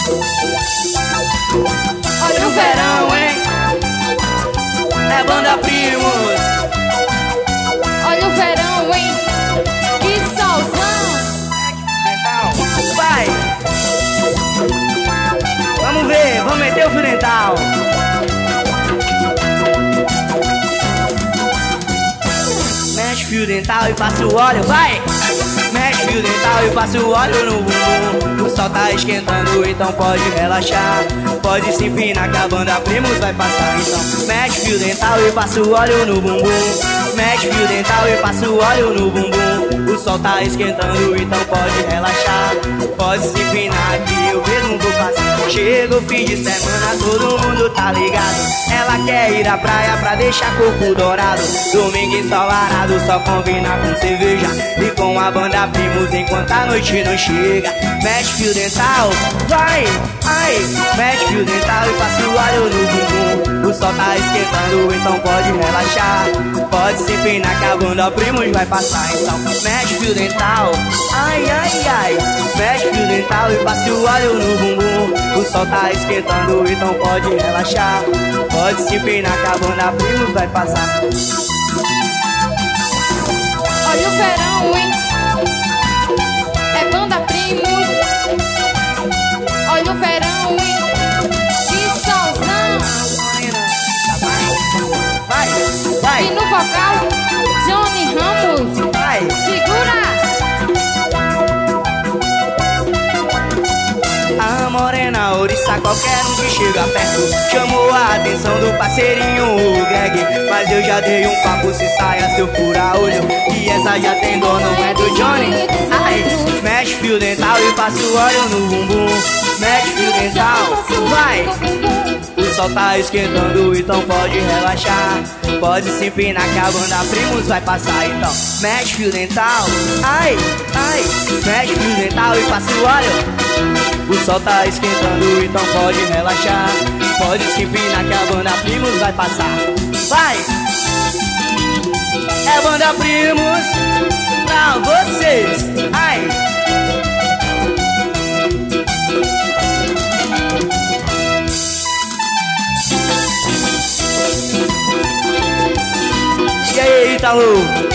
Olha o verão, hein? É banda Primos. Olha o verão, hein? Que solzão! Vai! Vamos ver, vamos meter o fio dental. Mexe fio dental e passa o óleo, vai! Mexe fio dental e passa o óleo no bumbum. O sol tá esquentando, então pode relaxar. Pode se empinar que a banda Primos vai passar. Então mexe fio dental e passa o óleo no bumbum. Mexe fio dental e passa o óleo no bumbum. O sol tá esquentando, então pode relaxar. Pode se empinar que eu mesmo vou passar. Chega o fim de semana, todo mundo tá ligado. Ela quer ir à praia pra deixar corpo dourado. Domingo ensolarado, só combina com cerveja e com a banda Primos enquanto a noite não chega. Mexe fio dental, vai, ai. Mexe fio dental e passa o óleo no bumbum. O sol tá esquentando, então pode relaxar. Pode se empinar que a banda Primos vai passar. Então mexe fio dental, ai, ai, ai. Mexe fio dental e passa o óleo no bumbum. O sol tá esquentando, então pode relaxar. Pode se empinar que a banda Primos vai passar. Olha o verão, hein? É banda Primos. Olha o verão, hein? Que solzão! Vai, vai, E no vocal, Johnny Ramos. vai. Segura! A morena ouriça, qualquer um que chega perto chamou a atenção do parceirinho, o Greg. Mas eu já dei um papo, se saia seu fura-olho, e essa já tem dono, é do Johnny. Ai, mexe fio dental e passa o óleo no bumbum. Mexe fio dental, vai. O sol tá esquentando, então pode relaxar. Pode se empinar que a banda Primos vai passar. Então mexe fio dental, ai, ai. Mexe fio dental e passa o óleo. O sol tá esquentando, então pode relaxar. Pode se empinar que a banda Primos vai passar. Vai! É banda Primos pra vocês. Ai! E aí, Ítalo?